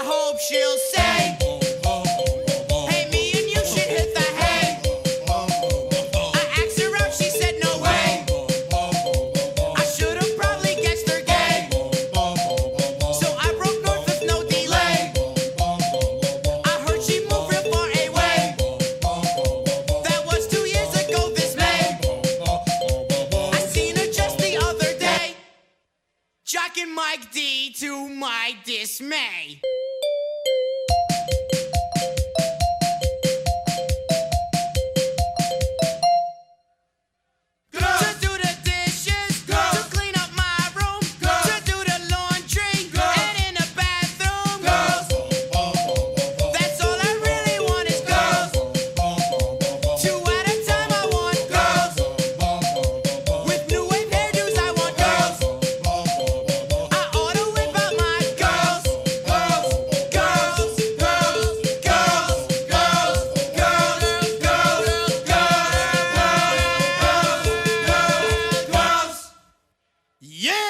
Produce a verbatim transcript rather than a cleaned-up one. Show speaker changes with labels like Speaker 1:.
Speaker 1: hope she'll say, hey, me and you should hit the hay. I asked her out, she said no way. I should have probably guessed her gay. So I broke north with no delay. I heard she moved real far away. That was two years ago this May. I seen her just the other day, jocking Mike D to my dismay. To do the dishes, to clean up my room, to do the laundry, and in the bathroom. That's all I really want is girls. Two at a time I want girls. With new wave hairdos I want girls. I ought to whip out my girls. Girls, girls, girls, girls, girls, girls, girls, girls, girls, girls. Yeah!